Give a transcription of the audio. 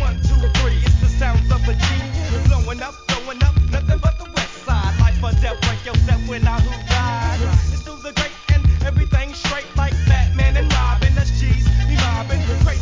1, 2, 3, it's the sounds of a G. Blowing up, nothing but the west side. Life or death, break yourself when I who